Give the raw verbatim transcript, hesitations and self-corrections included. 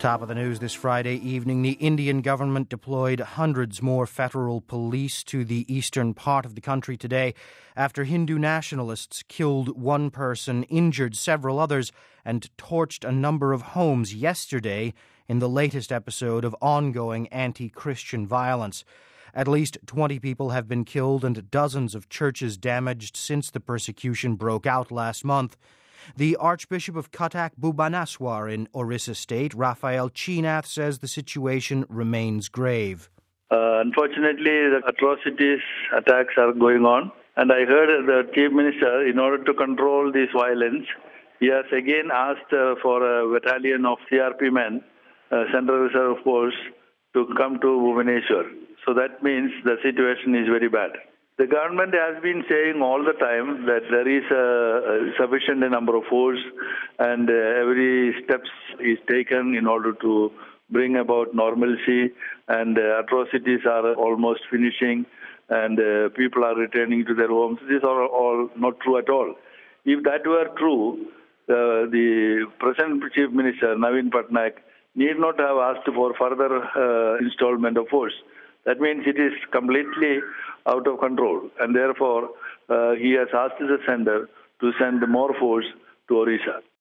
Top of the news this Friday evening, the Indian government deployed hundreds more federal police to the eastern part of the country today after Hindu nationalists killed one person, injured several others, and torched a number of homes yesterday in the latest episode of ongoing anti-Christian violence. At least twenty people have been killed and dozens of churches damaged since the persecution broke out last month. The Archbishop of Cuttack Bhubaneswar in Orissa State, Raphael Chinath, says the situation remains grave. Uh, unfortunately, the atrocities, attacks are going on. And I heard the Chief Minister, in order to control this violence, he has again asked uh, for a battalion of C R P men, uh, Central Reserve Force, to come to Bhubaneswar. So that means the situation is very bad. The government has been saying all the time that there is a, a sufficient number of force and uh, every steps is taken in order to bring about normalcy, and uh, atrocities are almost finishing and uh, people are returning to their homes. These are all not true at all. If that were true, uh, the present Chief Minister, Naveen Patnaik, need not have asked for further uh, installment of force. That means it is completely out of control, and therefore uh, he has asked the center to send more force to Orissa.